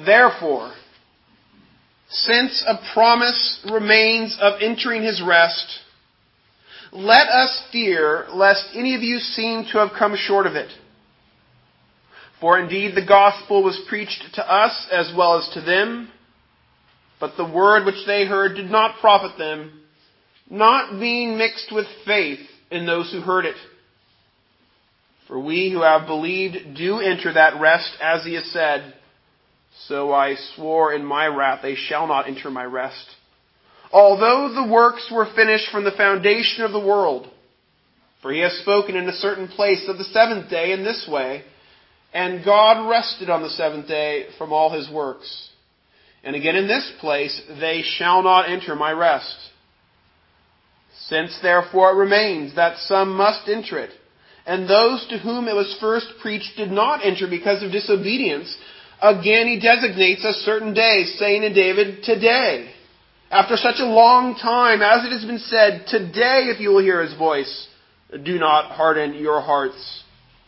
Therefore, since a promise remains of entering his rest, let us fear lest any of you seem to have come short of it. For indeed the gospel was preached to us as well as to them, but the word which they heard did not profit them, not being mixed with faith in those who heard it. For we who have believed do enter that rest, as he has said, so I swore in my wrath, they shall not enter my rest. Although the works were finished from the foundation of the world. For he has spoken in a certain place of the seventh day in this way, and God rested on the seventh day from all his works. And again in this place, they shall not enter my rest. Since therefore it remains that some must enter it, and those to whom it was first preached did not enter because of disobedience, again he designates a certain day, saying to David, today, after such a long time, as it has been said, today if you will hear his voice, do not harden your hearts.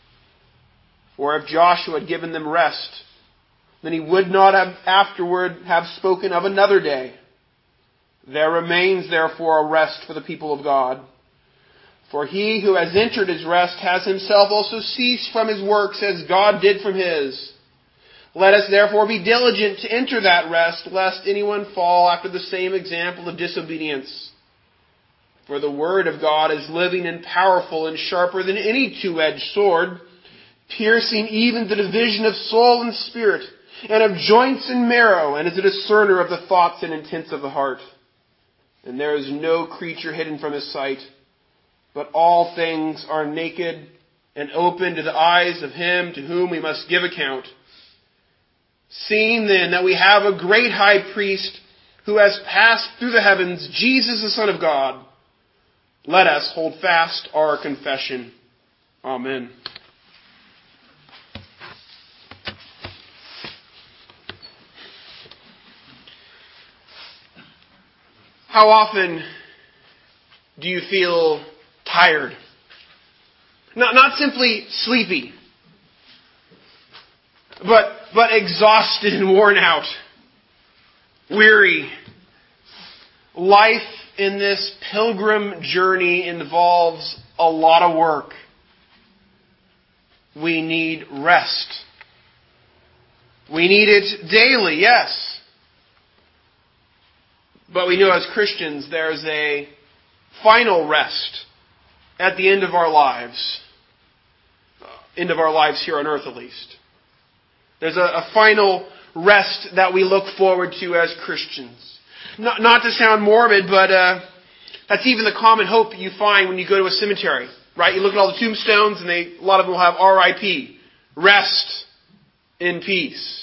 For if Joshua had given them rest, then he would not have afterward have spoken of another day. There remains therefore a rest for the people of God. For he who has entered his rest has himself also ceased from his works as God did from his. Let us therefore be diligent to enter that rest, lest anyone fall after the same example of disobedience. For the word of God is living and powerful and sharper than any two-edged sword, piercing even the division of soul and spirit, and of joints and marrow, and is a discerner of the thoughts and intents of the heart. And there is no creature hidden from his sight, but all things are naked and open to the eyes of him to whom we must give account. Seeing then that we have a great high priest who has passed through the heavens, Jesus the Son of God, let us hold fast our confession. Amen. How often do you feel tired? Not simply sleepy, but exhausted and worn out, weary. Life in this pilgrim journey involves a lot of work. We need rest. We need it daily, yes. But we know as Christians there's a final rest at the end of our lives. End of our lives here on earth at least. There's a final rest that we look forward to as Christians. Not to sound morbid, but that's even the common hope you find when you go to a cemetery. Right? You look at all the tombstones and a lot of them will have R.I.P. Rest in peace.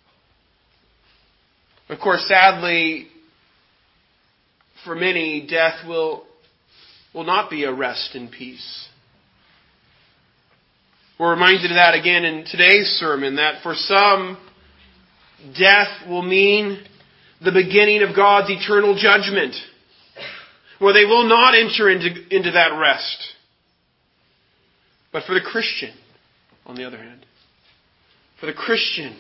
Of course, sadly, for many, death will not be a rest in peace. We're reminded of that again in today's sermon, that for some, death will mean the beginning of God's eternal judgment, where they will not enter into that rest. But for the Christian, on the other hand, for the Christian,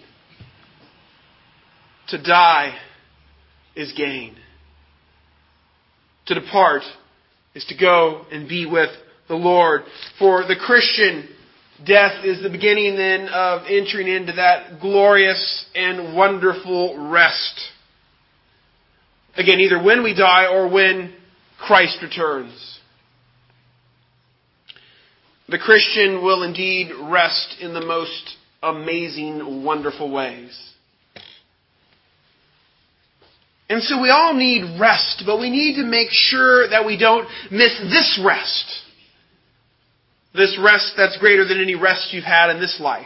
to die is gain. To depart is to go and be with the Lord. For the Christian, death is the beginning then of entering into that glorious and wonderful rest. Again, either when we die or when Christ returns. The Christian will indeed rest in the most amazing, wonderful ways. And so we all need rest, but we need to make sure that we don't miss this rest. This rest that's greater than any rest you've had in this life.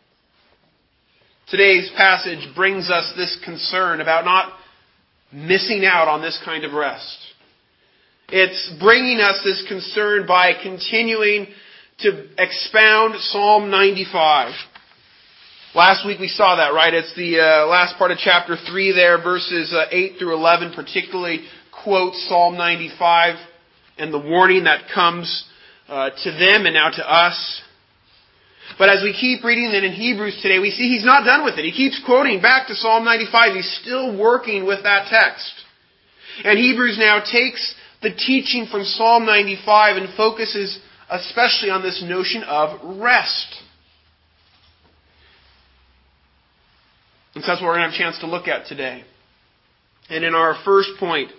Today's passage brings us this concern about not missing out on this kind of rest. It's bringing us this concern by continuing to expound Psalm 95. Last week we saw that, right? It's the last part of chapter 3 there, verses 8 through 11, particularly quotes Psalm 95 and the warning that comes to them and now to us. But as we keep reading then in Hebrews today, we see he's not done with it. He keeps quoting back to Psalm 95. He's still working with that text. And Hebrews now takes the teaching from Psalm 95 and focuses especially on this notion of rest. And so that's what we're going to have a chance to look at today. And in our first point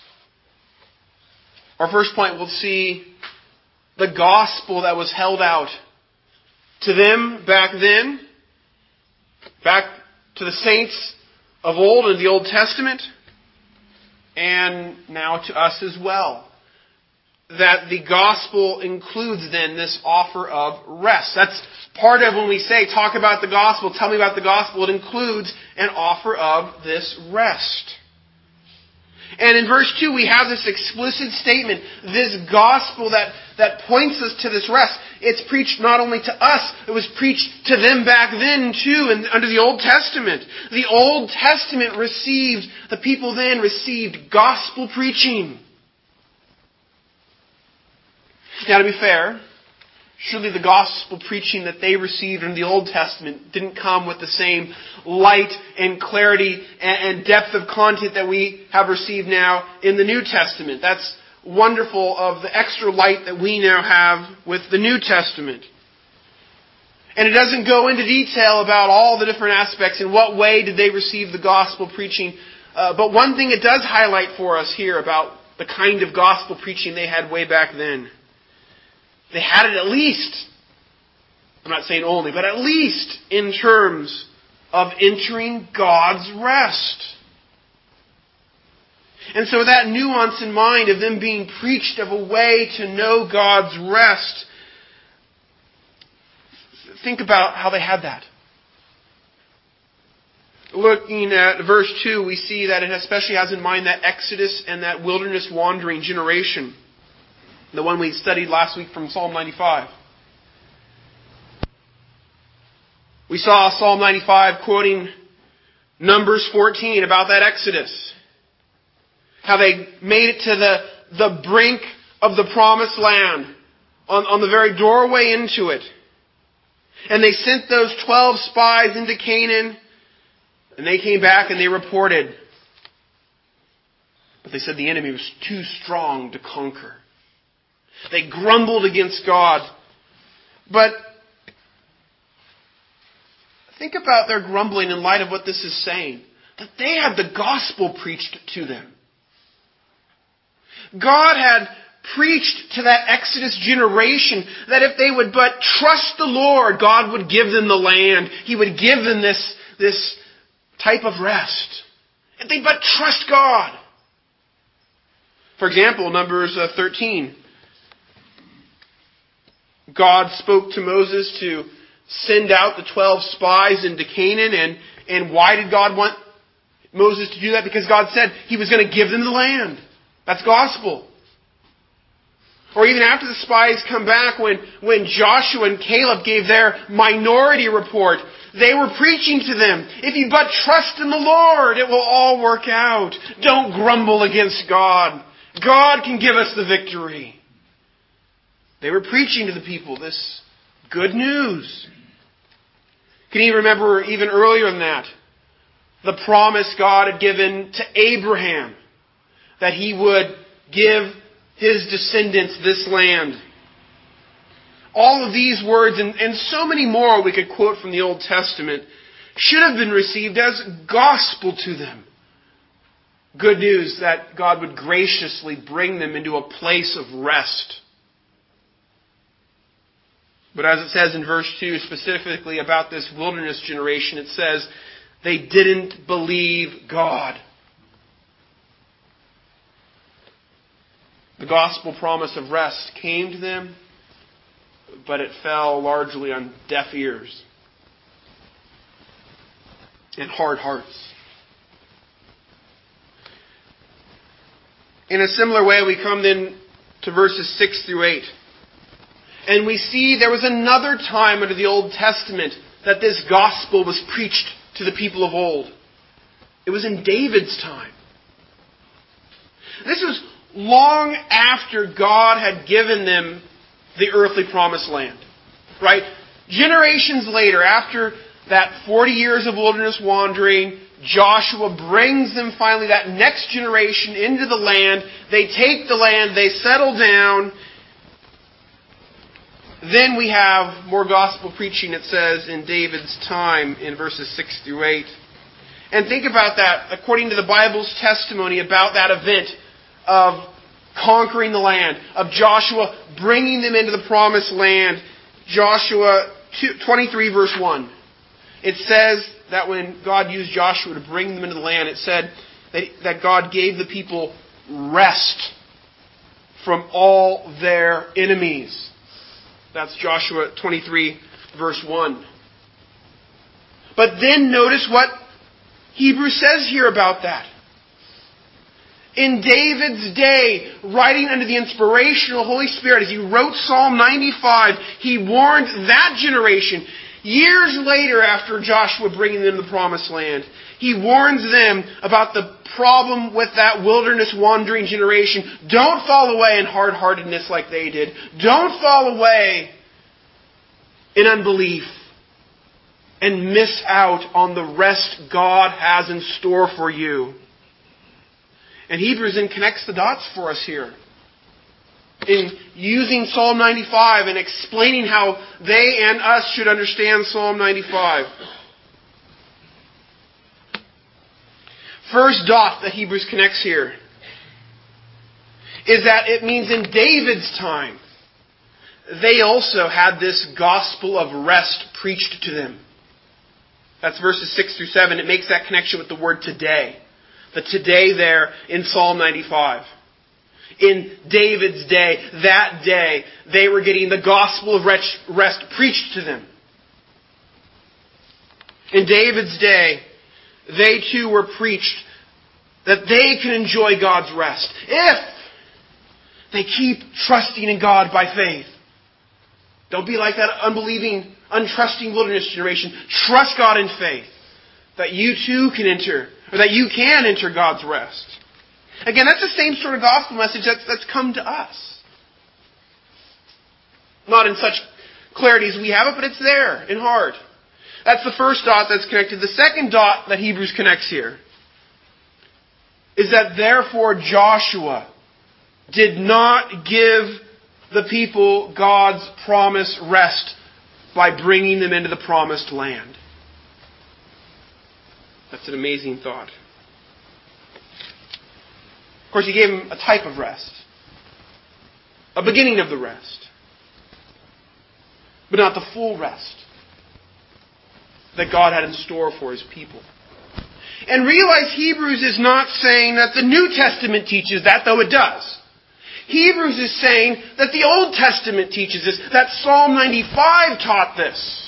we'll see the gospel that was held out to them back then, back to the saints of old in the Old Testament, and now to us as well. That the gospel includes then this offer of rest. That's part of when we say, talk about the gospel, tell me about the gospel, it includes an offer of this rest. And in verse 2 we have this explicit statement, this gospel that points us to this rest. It's preached not only to us, it was preached to them back then too, and under the Old Testament. The Old Testament the people then received gospel preaching. Now to be fair, surely the gospel preaching that they received in the Old Testament didn't come with the same light and clarity and depth of content that we have received now in the New Testament. That's wonderful of the extra light that we now have with the New Testament. And it doesn't go into detail about all the different aspects. In what way did they receive the gospel preaching? But one thing it does highlight for us here about the kind of gospel preaching they had way back then. They had it at least, I'm not saying only, but at least in terms of entering God's rest. And so with that nuance in mind of them being preached of a way to know God's rest, think about how they had that. Looking at verse 2, we see that it especially has in mind that Exodus and that wilderness wandering generation. The one we studied last week from Psalm 95. We saw Psalm 95 quoting Numbers 14 about that Exodus. How they made it to the brink of the promised land, on the very doorway into it. And they sent those 12 spies into Canaan, and they came back and they reported. But they said the enemy was too strong to conquer. They grumbled against God. But think about their grumbling in light of what this is saying. That they had the gospel preached to them. God had preached to that Exodus generation that if they would but trust the Lord, God would give them the land. He would give them this type of rest. If they but trust God. For example, Numbers 13. God spoke to Moses to send out the 12 spies into Canaan. And why did God want Moses to do that? Because God said He was going to give them the land. That's gospel. Or even after the spies come back, when Joshua and Caleb gave their minority report, they were preaching to them, if you but trust in the Lord, it will all work out. Don't grumble against God. God can give us the victory. They were preaching to the people this good news. Can you remember even earlier than that? The promise God had given to Abraham that he would give his descendants this land. All of these words and so many more we could quote from the Old Testament should have been received as gospel to them. Good news that God would graciously bring them into a place of rest. But as it says in verse 2 specifically about this wilderness generation, it says they didn't believe God. The gospel promise of rest came to them, but it fell largely on deaf ears and hard hearts. In a similar way, we come then to verses 6 through 8. And we see there was another time under the Old Testament that this gospel was preached to the people of old. It was in David's time. This was long after God had given them the earthly promised land. Right? Generations later, after that 40 years of wilderness wandering, Joshua brings them finally, that next generation, into the land. They take the land, they settle down. Then we have more gospel preaching, it says, in David's time in verses 6 through 8. And think about that, according to the Bible's testimony about that event of conquering the land, of Joshua bringing them into the promised land. Joshua 23 verse 1. It says that when God used Joshua to bring them into the land, it said that God gave the people rest from all their enemies. That's Joshua 23 verse 1. But then notice what Hebrews says here about that. In David's day, writing under the inspiration of the Holy Spirit, as he wrote Psalm 95, he warned that generation. Years later, after Joshua bringing them the promised land, he warns them about the problem with that wilderness wandering generation. Don't fall away in hard-heartedness like they did. Don't fall away in unbelief and miss out on the rest God has in store for you. And Hebrews then connects the dots for us here in using Psalm 95 and explaining how they and us should understand Psalm 95. First dot that Hebrews connects here is that it means in David's time, they also had this gospel of rest preached to them. That's verses 6 through 7. It makes that connection with the word today. The today there in Psalm 95. In David's day, that day, they were getting the gospel of rest preached to them. In David's day, they too were preached that they can enjoy God's rest if they keep trusting in God by faith. Don't be like that unbelieving, untrusting wilderness generation. Trust God in faith that you too can enter, or that you can enter God's rest. Again, that's the same sort of gospel message that's come to us. Not in such clarity as we have it, but it's there in heart. That's the first dot that's connected. The second dot that Hebrews connects here is that therefore Joshua did not give the people God's promised rest by bringing them into the promised land. That's an amazing thought. Of course, he gave them a type of rest. A beginning of the rest. But not the full rest that God had in store for His people. And realize Hebrews is not saying that the New Testament teaches that, though it does. Hebrews is saying that the Old Testament teaches this, that Psalm 95 taught this.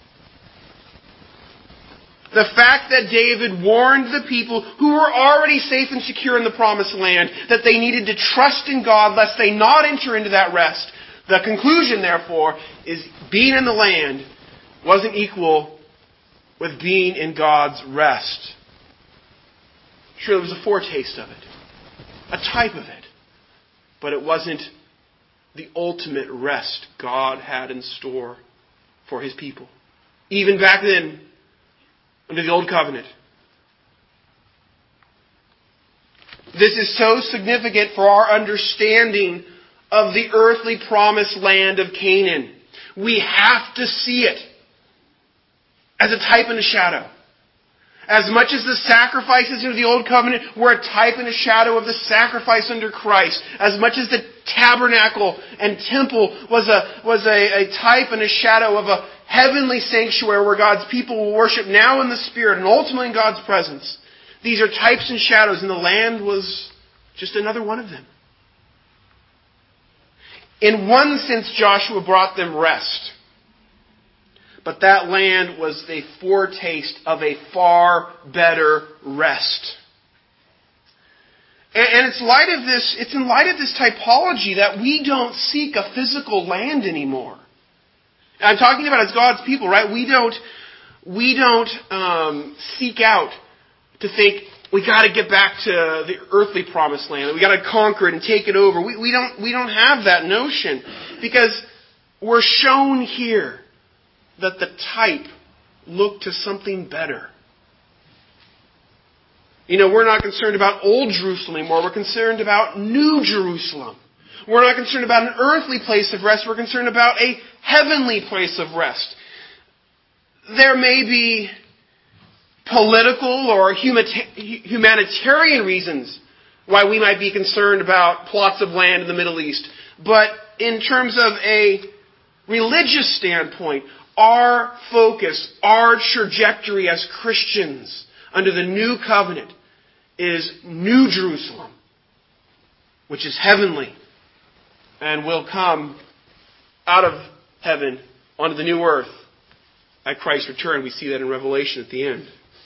The fact that David warned the people who were already safe and secure in the promised land that they needed to trust in God lest they not enter into that rest. The conclusion, therefore, is being in the land wasn't equal with being in God's rest. Sure, there was a foretaste of it, a type of it, but it wasn't the ultimate rest God had in store for His people. Even back then, under the Old Covenant. This is so significant for our understanding of the earthly promised land of Canaan. We have to see it as a type and a shadow. As much as the sacrifices under the Old Covenant were a type and a shadow of the sacrifice under Christ, as much as the tabernacle and temple was a type and a shadow of a heavenly sanctuary where God's people will worship now in the Spirit and ultimately in God's presence. These are types and shadows, and the land was just another one of them. In one sense, Joshua brought them rest. But that land was a foretaste of a far better rest. And it's in light of this typology that we don't seek a physical land anymore. I'm talking about as God's people, right? We don't seek out to think we got to get back to the earthly promised land. We got to conquer it and take it over. We don't have that notion because we're shown here that the type look to something better. We're not concerned about old Jerusalem anymore. We're concerned about New Jerusalem. We're not concerned about an earthly place of rest. We're concerned about a heavenly place of rest. There may be political or humanitarian reasons why we might be concerned about plots of land in the Middle East. But in terms of a religious standpoint, our focus, our trajectory as Christians under the new covenant is New Jerusalem, which is heavenly and will come out of heaven onto the new earth at Christ's return. We see that in Revelation at the end.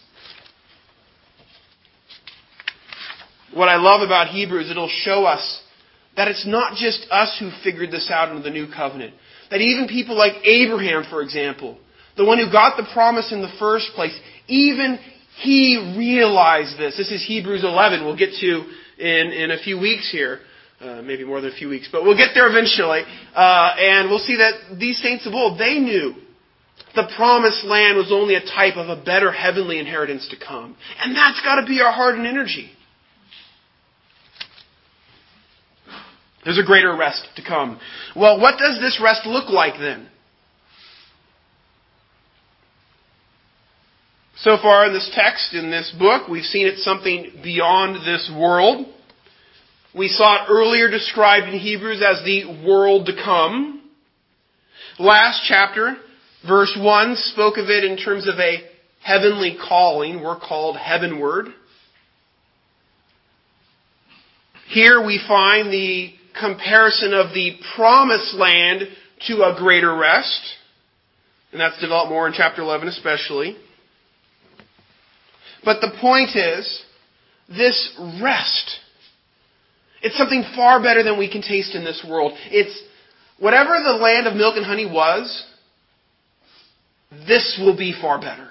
What I love about Hebrews, it'll show us that it's not just us who figured this out in the new covenant. That even people like Abraham, for example, the one who got the promise in the first place, even he realized this. This is Hebrews 11. We'll get to in a few weeks here. Maybe more than a few weeks, but we'll get there eventually. And we'll see that these saints of old, they knew the promised land was only a type of a better heavenly inheritance to come. And that's got to be our heart and energy. There's a greater rest to come. Well, what does this rest look like then? So far in this text, in this book, we've seen it's something beyond this world. We saw it earlier described in Hebrews as the world to come. Last chapter, verse 1, spoke of it in terms of a heavenly calling. We're called heavenward. Here we find the comparison of the promised land to a greater rest. And that's developed more in chapter 11 especially. But the point is, this rest, it's something far better than we can taste in this world. It's whatever the land of milk and honey was, this will be far better.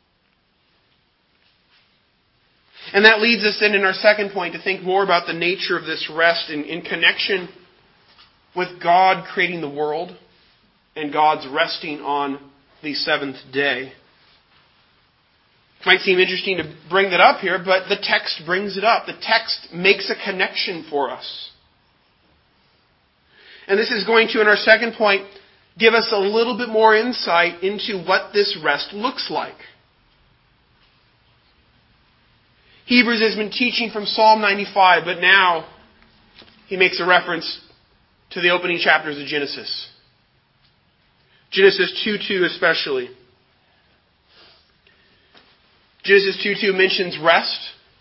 And that leads us then in our second point to think more about the nature of this rest in connection with God creating the world and God's resting on the seventh day. It might seem interesting to bring that up here, but the text brings it up. The text makes a connection for us. And this is going to, in our second point, give us a little bit more insight into what this rest looks like. Hebrews has been teaching from Psalm 95, but now he makes a reference to the opening chapters of Genesis. Genesis 2:2 especially. Genesis 2:2 mentions rest.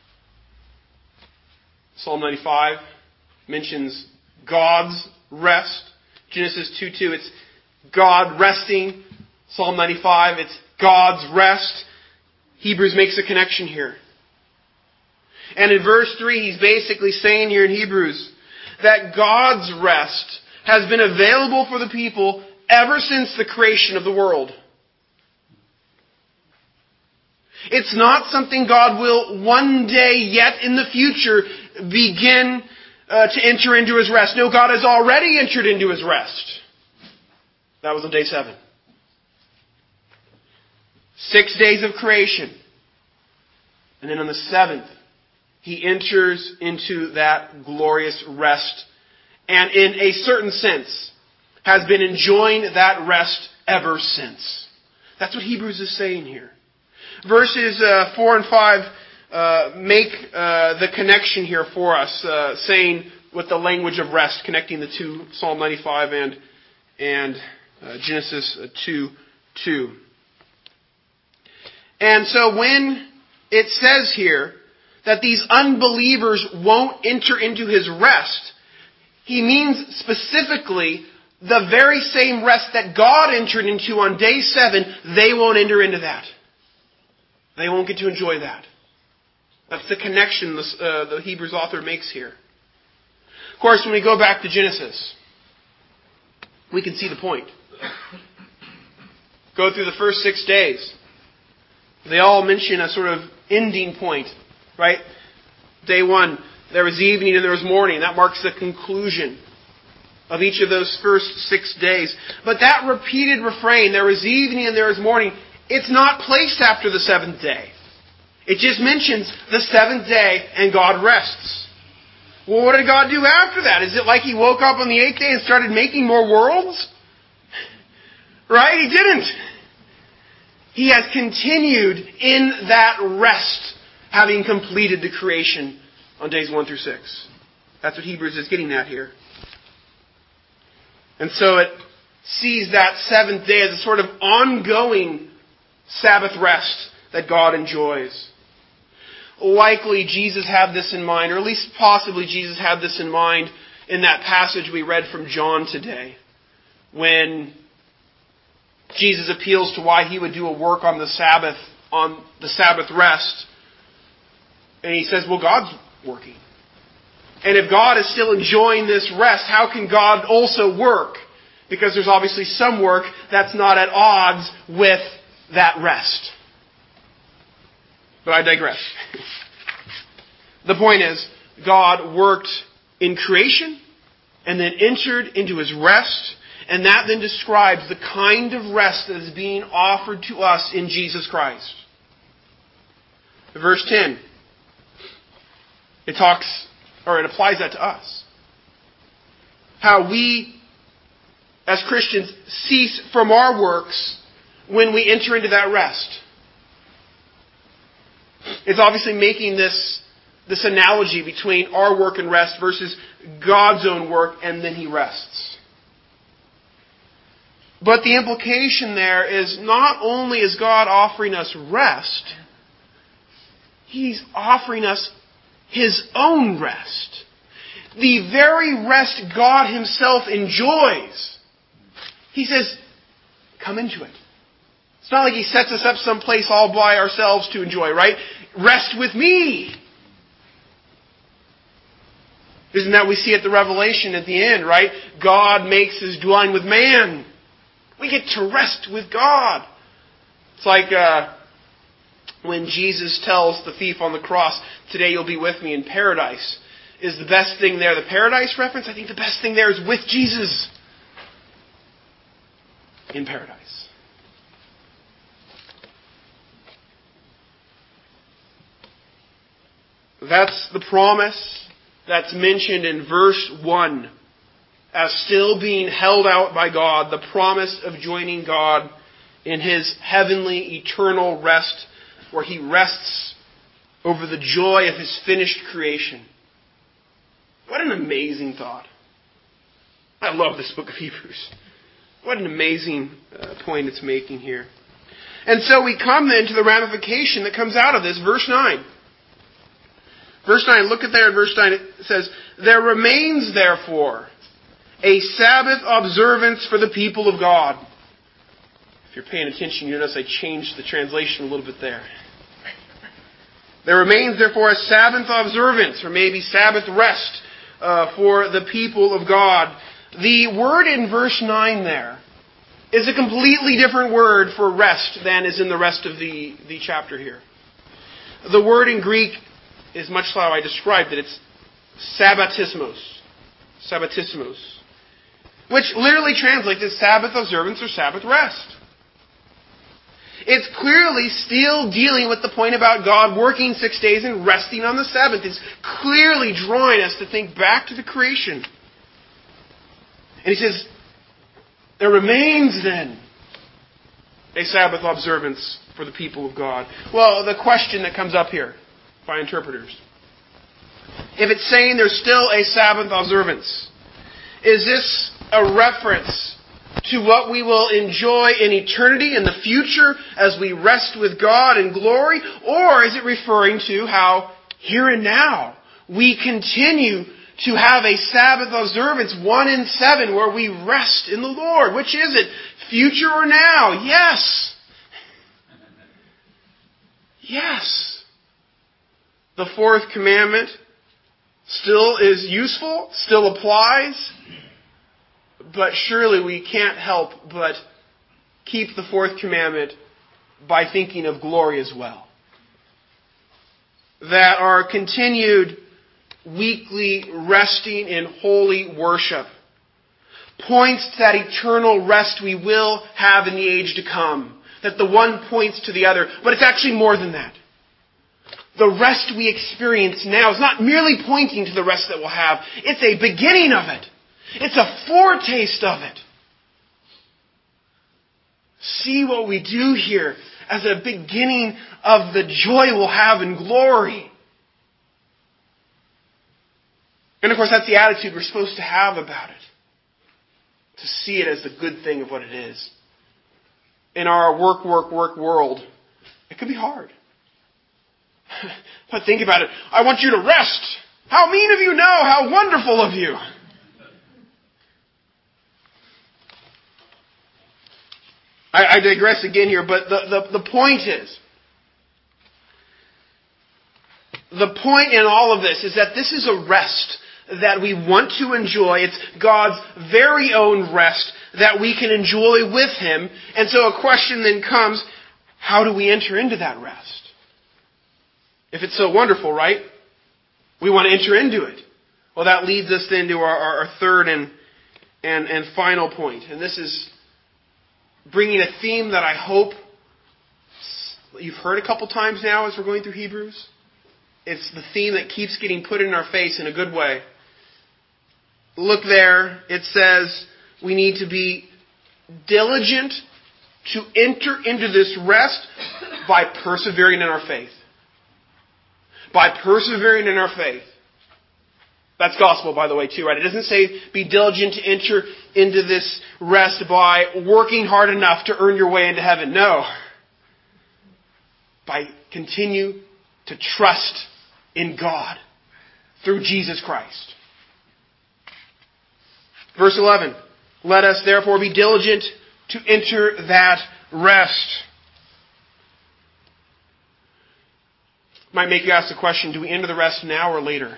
Psalm 95 mentions God's rest. Genesis 2:2, it's God resting. Psalm 95, it's God's rest. Hebrews makes a connection here. And in verse 3, he's basically saying here in Hebrews that God's rest has been available for the people ever since the creation of the world. It's not something God will one day yet in the future begin to enter into His rest. No, God has already entered into His rest. That was on day 7. 6 days of creation. And then on the 7th, He enters into that glorious rest. And in a certain sense, has been enjoying that rest ever since. That's what Hebrews is saying here. Verses 4 and 5 make the connection here for us, saying with the language of rest, connecting the two, Psalm 95 and Genesis 2:2. And so when it says here that these unbelievers won't enter into His rest, He means specifically the very same rest that God entered into on day 7, they won't enter into that. They won't get to enjoy that. That's the connection the Hebrews author makes here. Of course, when we go back to Genesis, we can see the point. Go through the first 6 days. They all mention a sort of ending point, right? Day 1, there was evening and there was morning. That marks the conclusion. of each of those first 6 days. But that repeated refrain, there is evening and there is morning, it's not placed after the seventh day. It just mentions the seventh day and God rests. Well, what did God do after that? Is it like He woke up on the eighth day and started making more worlds? Right? He didn't. He has continued in that rest, having completed the creation on days 1 through 6. That's what Hebrews is getting at here. And so it sees that seventh day as a sort of ongoing Sabbath rest that God enjoys. Likely Jesus had this in mind, or at least possibly Jesus had this in mind in that passage we read from John today, when Jesus appeals to why He would do a work on the Sabbath rest. And He says, well, God's working. And if God is still enjoying this rest, how can God also work? Because there's obviously some work that's not at odds with that rest. But I digress. The point is, God worked in creation and then entered into His rest, and that then describes the kind of rest that is being offered to us in Jesus Christ. Verse 10, it applies that to us. How we, as Christians, cease from our works when we enter into that rest. It's obviously making this analogy between our work and rest versus God's own work, and then He rests. But the implication there is not only is God offering us rest, He's offering us His own rest. The very rest God Himself enjoys. He says, come into it. It's not like He sets us up someplace all by ourselves to enjoy, right? Rest with me. Isn't that we see at the Revelation at the end, right? God makes His dwelling with man. We get to rest with God. It's like when Jesus tells the thief on the cross, today you'll be with me in paradise. Is the best thing there the paradise reference? I think the best thing there is with Jesus in paradise. That's the promise that's mentioned in verse 1 as still being held out by God, the promise of joining God in His heavenly, eternal rest, where He rests over the joy of His finished creation. What an amazing thought. I love this book of Hebrews. What an amazing point it's making here. And so we come then to the ramification that comes out of this, verse 9. Verse 9, look at there in verse 9, it says, there remains therefore a Sabbath observance for the people of God. If you're paying attention, you notice I changed the translation a little bit there. There remains therefore a Sabbath observance, or maybe Sabbath rest, for the people of God. The word in verse 9 there is a completely different word for rest than is in the rest of the chapter here. The word in Greek is much how I described it. It's sabbatismos. Sabbatismos. Which literally translates as Sabbath observance or Sabbath rest. It's clearly still dealing with the point about God working 6 days and resting on the seventh. It's clearly drawing us to think back to the creation. And he says, there remains then a Sabbath observance for the people of God. Well, the question that comes up here by interpreters, if it's saying there's still a Sabbath observance, is this a reference to what we will enjoy in eternity, in the future, as we rest with God in glory? Or is it referring to how here and now we continue to have a Sabbath observance, 1 in 7, where we rest in the Lord? Which is it? Future or now? Yes. Yes. The fourth commandment still is useful, still applies, but surely we can't help but keep the fourth commandment by thinking of glory as well. That our continued weekly resting in holy worship points to that eternal rest we will have in the age to come. That the one points to the other. But it's actually more than that. The rest we experience now is not merely pointing to the rest that we'll have. It's a beginning of it. It's a foretaste of it. See what we do here as a beginning of the joy we'll have in glory. And of course, that's the attitude we're supposed to have about it. To see it as the good thing of what it is. In our work world, it can be hard. But think about it. I want you to rest. How mean of you? No. How wonderful of you. I digress again here, but the point is, the point in all of this is that this is a rest that we want to enjoy. It's God's very own rest that we can enjoy with Him. And so a question then comes, how do we enter into that rest? If it's so wonderful, right? We want to enter into it. Well, that leads us then to our third and final point. And this is bringing a theme that I hope you've heard a couple times now as we're going through Hebrews. It's the theme that keeps getting put in our face in a good way. Look there. It says we need to be diligent to enter into this rest by persevering in our faith. By persevering in our faith. That's gospel, by the way, too, right? It doesn't say be diligent to enter into this rest by working hard enough to earn your way into heaven. No. By continue to trust in God through Jesus Christ. Verse 11. Let us therefore be diligent to enter that rest. Might make you ask the question, do we enter the rest now or later?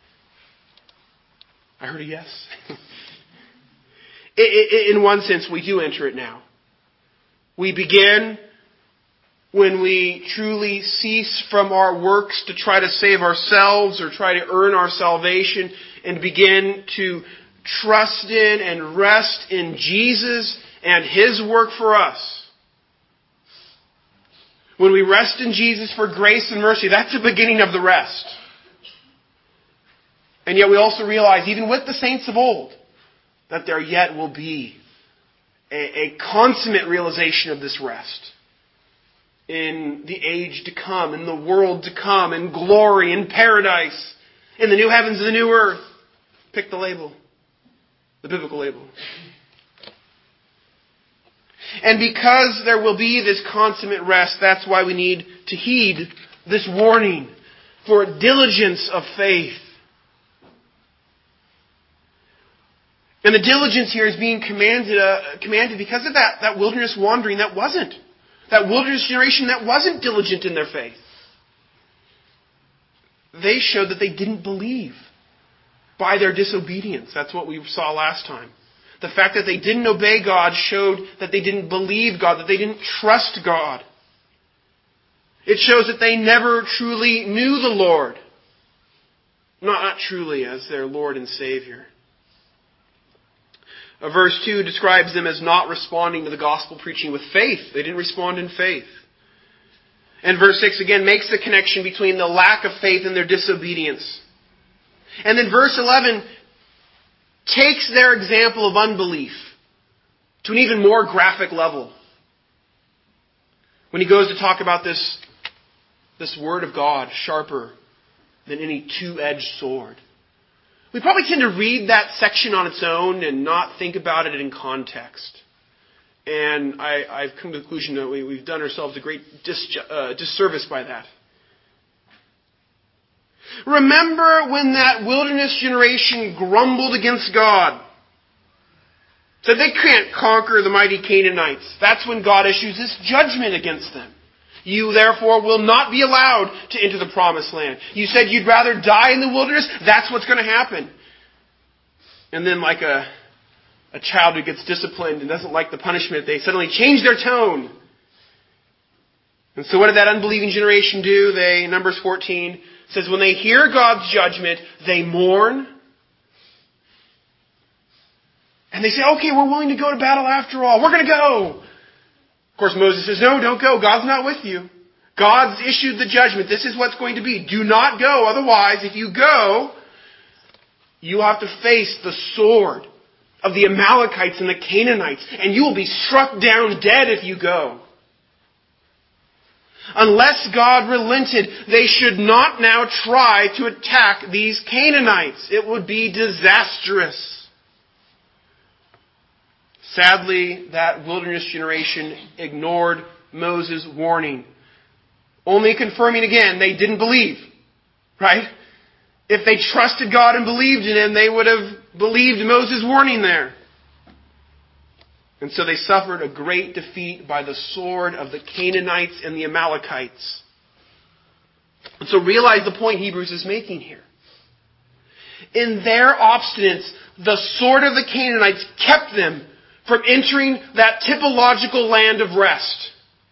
I heard a yes. In one sense, we do enter it now. We begin when we truly cease from our works to try to save ourselves or try to earn our salvation and begin to trust in and rest in Jesus and His work for us. When we rest in Jesus for grace and mercy, that's the beginning of the rest. And yet we also realize, even with the saints of old, that there yet will be a consummate realization of this rest in the age to come, in the world to come, in glory, in paradise, in the new heavens and the new earth. Pick the label, the biblical label. And because there will be this consummate rest, that's why we need to heed this warning for diligence of faith. And the diligence here is being commanded because of that wilderness wandering that wasn't. That wilderness generation that wasn't diligent in their faith. They showed that they didn't believe by their disobedience. That's what we saw last time. The fact that they didn't obey God showed that they didn't believe God, that they didn't trust God. It shows that they never truly knew the Lord. Not truly as their Lord and Savior. Verse 2 describes them as not responding to the gospel preaching with faith. They didn't respond in faith. And verse 6 again makes the connection between the lack of faith and their disobedience. And then verse 11 takes their example of unbelief to an even more graphic level. When he goes to talk about this word of God, sharper than any two-edged sword. We probably tend to read that section on its own and not think about it in context. And I've come to the conclusion that we've done ourselves a great disservice by that. Remember when that wilderness generation grumbled against God? Said they can't conquer the mighty Canaanites. That's when God issues His judgment against them. You therefore will not be allowed to enter the promised land. You said you'd rather die in the wilderness? That's what's going to happen. And then like a child who gets disciplined and doesn't like the punishment, they suddenly change their tone. And so what did that unbelieving generation do? Numbers 14 says when they hear God's judgment, they mourn. And And they say, okay, we're willing to go to battle after all. We're going to go. Of course, Moses says, no, don't go. God's not with you. God's issued the judgment. This is what's going to be. Do not go. Otherwise, if you go, you'll have to face the sword of the Amalekites and the Canaanites, and you will be struck down dead if you go. Unless God relented, they should not now try to attack these Canaanites. It would be disastrous. Sadly, that wilderness generation ignored Moses' warning, only confirming again they didn't believe. Right? If they trusted God and believed in Him, they would have believed Moses' warning there. And so they suffered a great defeat by the sword of the Canaanites and the Amalekites. And so realize the point Hebrews is making here. In their obstinance, the sword of the Canaanites kept them from entering that typological land of rest.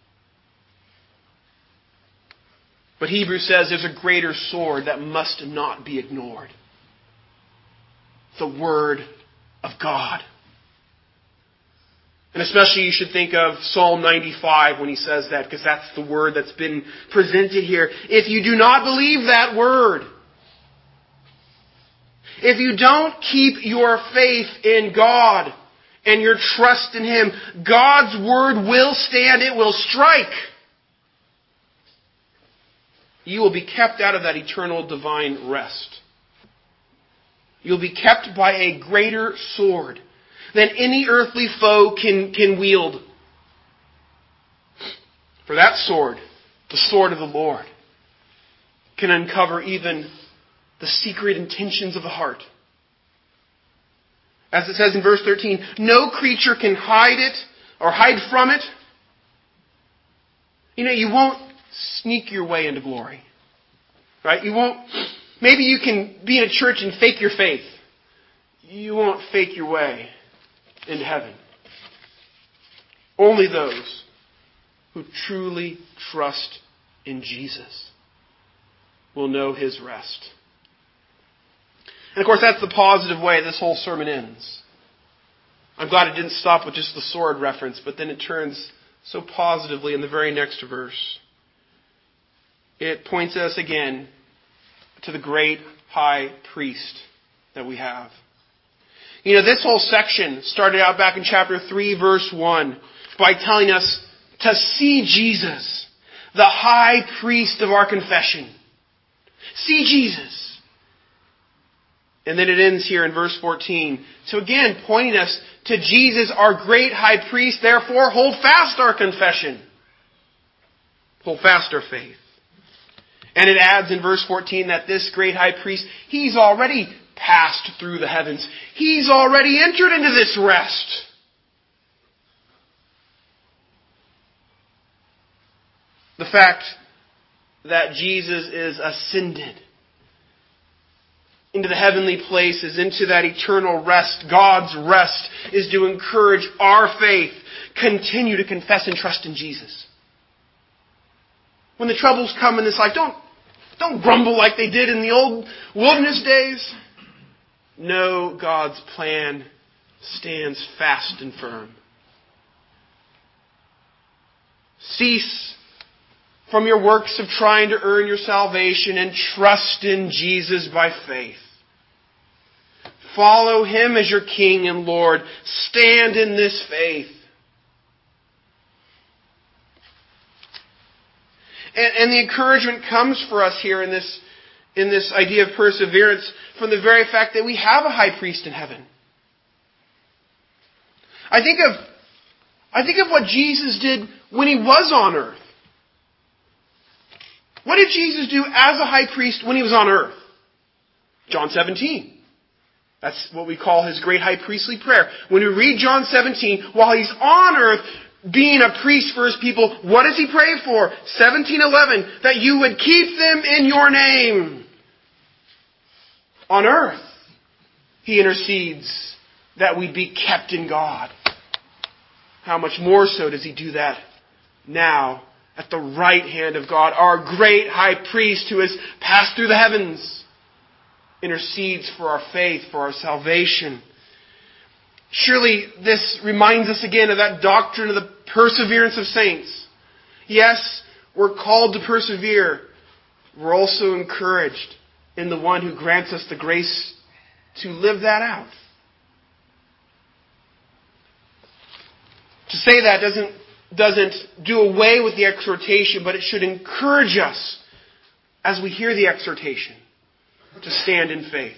But Hebrews says there's a greater sword that must not be ignored. The Word of God. And especially you should think of Psalm 95 when he says that, because that's the word that's been presented here. If you do not believe that word, if you don't keep your faith in God and your trust in Him, God's word will stand, it will strike. You will be kept out of that eternal divine rest. You'll be kept by a greater sword than any earthly foe can wield. For that sword, the sword of the Lord, can uncover even the secret intentions of the heart. As it says in verse 13, no creature can hide it or hide from it. You won't sneak your way into glory. Right? You won't. Maybe you can be in a church and fake your faith. You won't fake your way into heaven. Only those who truly trust in Jesus will know His rest. And of course, that's the positive way this whole sermon ends. I'm glad it didn't stop with just the sword reference, but then it turns so positively in the very next verse. It points us again to the great high priest that we have. This whole section started out back in chapter 3, verse 1, by telling us to see Jesus, the high priest of our confession. See Jesus. And then it ends here in verse 14. So again, pointing us to Jesus, our great high priest. Therefore, hold fast our confession. Hold fast our faith. And it adds in verse 14 that this great high priest, He's already passed through the heavens. He's already entered into this rest. The fact that Jesus is ascended into the heavenly places, into that eternal rest, God's rest, is to encourage our faith. Continue to confess and trust in Jesus. When the troubles come in this life, don't grumble like they did in the old wilderness days. No, God's plan stands fast and firm. Cease from your works of trying to earn your salvation and trust in Jesus by faith. Follow Him as your King and Lord. Stand in this faith. And the encouragement comes for us here in this idea of perseverance from the very fact that we have a high priest in heaven. I think of what Jesus did when He was on earth. What did Jesus do as a high priest when He was on earth? John 17. That's what we call His great high priestly prayer. When we read John 17, while He's on earth, being a priest for His people, what does He pray for? 17:11, that you would keep them in your name. On earth, He intercedes that we be kept in God. How much more so does He do that now at the right hand of God, our great high priest who has passed through the heavens, intercedes for our faith, for our salvation. Surely this reminds us again of that doctrine of the perseverance of saints. Yes, we're called to persevere. We're also encouraged in the one who grants us the grace to live that out. To say that doesn't do away with the exhortation, but it should encourage us as we hear the exhortation to stand in faith.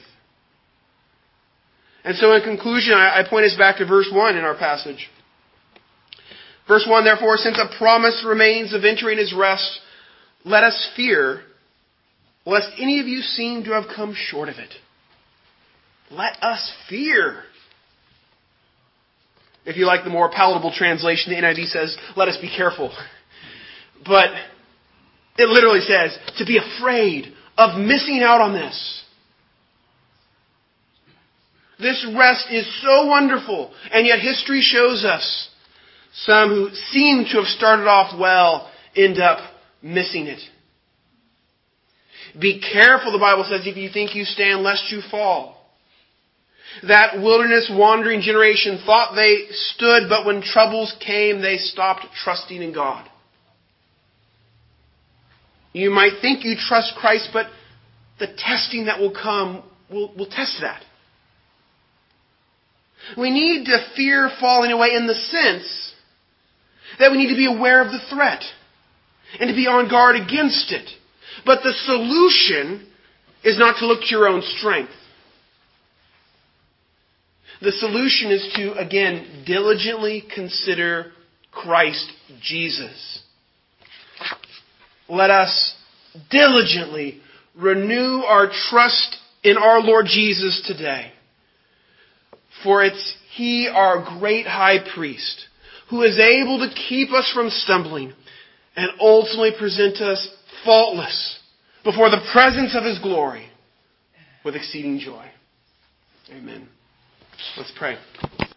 And so in conclusion, I point us back to verse 1 in our passage. Verse 1, therefore, since a promise remains of entering his rest, let us fear, lest any of you seem to have come short of it. Let us fear. If you like the more palatable translation, the NIV says, let us be careful. But it literally says to be afraid of missing out on this. This rest is so wonderful, and yet history shows us some who seem to have started off well end up missing it. Be careful, the Bible says, if you think you stand, lest you fall. That wilderness wandering generation thought they stood, but when troubles came, they stopped trusting in God. You might think you trust Christ, but the testing that will come will test that. We need to fear falling away in the sense that we need to be aware of the threat and to be on guard against it. But the solution is not to look to your own strength. The solution is to, again, diligently consider Christ Jesus. Let us diligently renew our trust in our Lord Jesus today. For it's He, our great high priest, who is able to keep us from stumbling and ultimately present us faultless before the presence of His glory with exceeding joy. Amen. Let's pray.